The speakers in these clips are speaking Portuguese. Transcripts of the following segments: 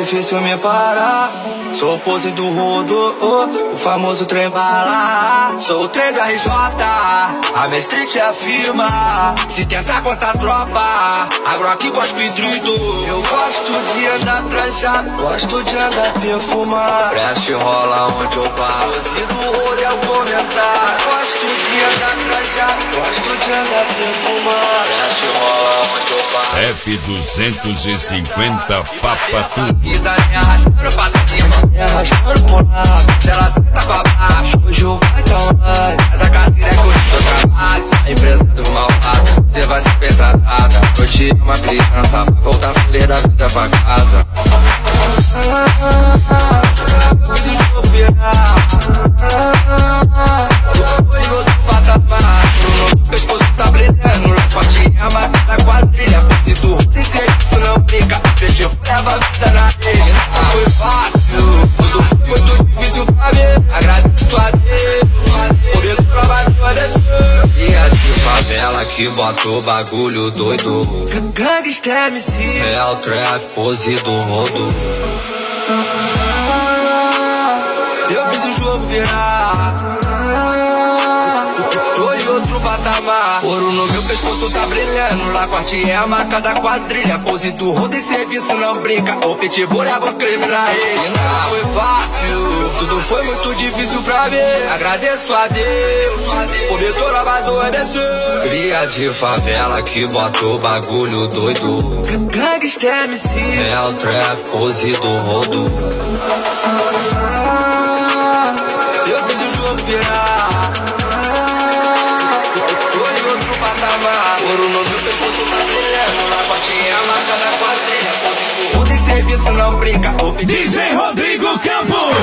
difícil me parar. Sou o pose do rodo, o famoso trem bala. Sou o trem da RJ, a minha street afirma. Se tentar contar a tropa, agro aqui cospe drito. Eu gosto de andar trajado, gosto de andar perfumado. Preste rola onde eu passo, se do rodo é o comentário. Gosto de andar trajado, gosto de andar perfumado. Preste rola onde eu passo. F250 Papa Tudo. Vida me arrastando pra cima, me arrastando por lá. Ela senta pra baixo, hoje o pai tá online. Mas a carteira é que eu trabalho, a empresa do malvado. Você vai ser bem tratada, eu te amo a criança. Vai voltar feliz da vida pra casa. Fiz o jogo virar, foi outro patamar. O pescoço tá brilhando, na forte é a marca da quadrilha. Se tu sem serviço não brinca, objetivo leva a vida na rede. Foi fácil, tudo foi muito difícil pra mim. Agradeço a Deus, por ele trabalhou desse. E a de favela que bota o bagulho doido. Gangsta MC, é o trap, pose do rodo. Eu fiz o jogo virar, tô em outro patamar. Ouro no meu pescoço tá brilhando, Lacorte é a marca da quadrilha. Pose do rodo e serviço não brinca, o pitbull leva o crime na rede. Não foi fácil, tudo foi muito difícil pra mim. Agradeço a Deus, por me tornar mais obedecer. Cria de favela que bota o bagulho doido. Gangsta MC, é o trap, pose do rodo. Eu fiz o jogo virar, tô em outro patamar. Ouro no meu pescoço tá brilhando, Lacorte é a marca da quadrilha. Pose do rodo e serviço não brinca, o DJ Rodrigo Campos.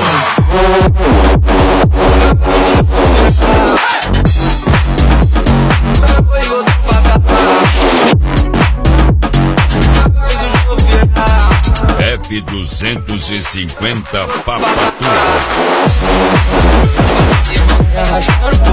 Tô em outro patamar. Eu fiz o jogo virar, F250 Papa Tudo. me arrastando